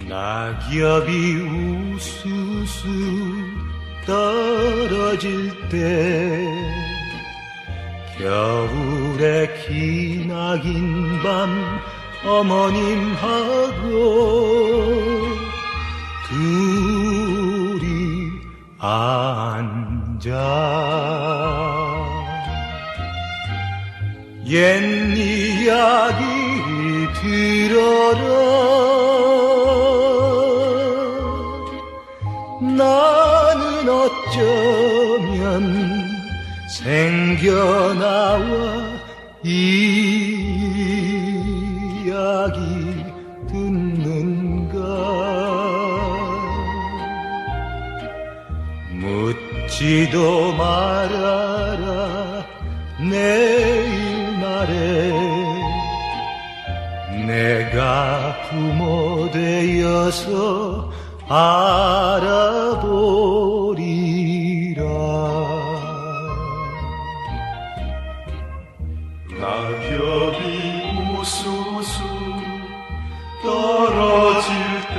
낙엽이 우수수 떨어질 때 겨울의 기나긴 밤 어머님하고 둘이 앉아 옛 이야기 들어라. 나는 어쩌면 생겨나와 이야기 듣는가. 묻지도 말아라. 내일날에 내가 부모 되어서 알아보리라. 낙엽이 우수수 떨어질 때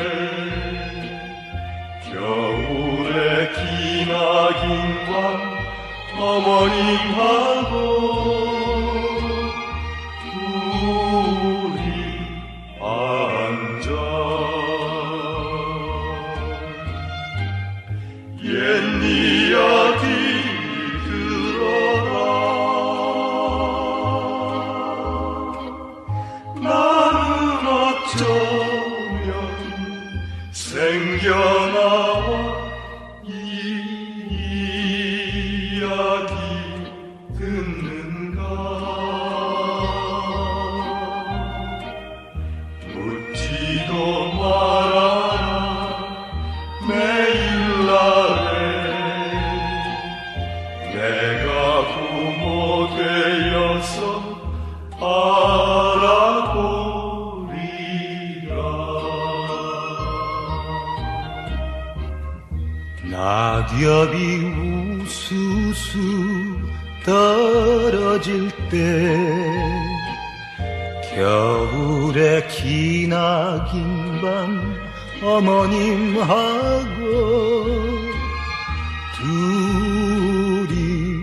겨울의 기나긴 밤 어머님하고 둘이 앉아 옛 이야기 들어라. 나는 어쩌면 생겨나와 이야기 듣는가. 묻지도 말아라. 내일날에 내가 부모 되어서 알아보리라. 낙엽이 우수수 떨어질 때 겨울의 기나긴 밤 어머님하고 둘이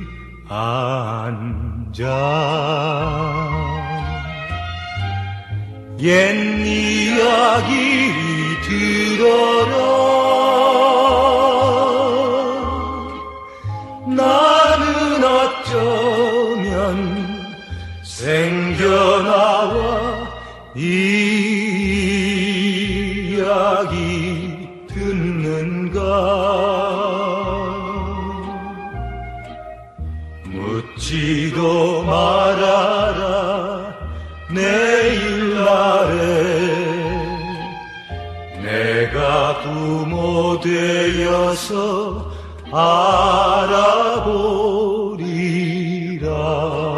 앉아 옛 이야기 들어라. 나는 어쩌면 생겨나와 이야기 듣는가. 묻지도 말아라. 내일날에 내가 부모 되어서 알아보리라.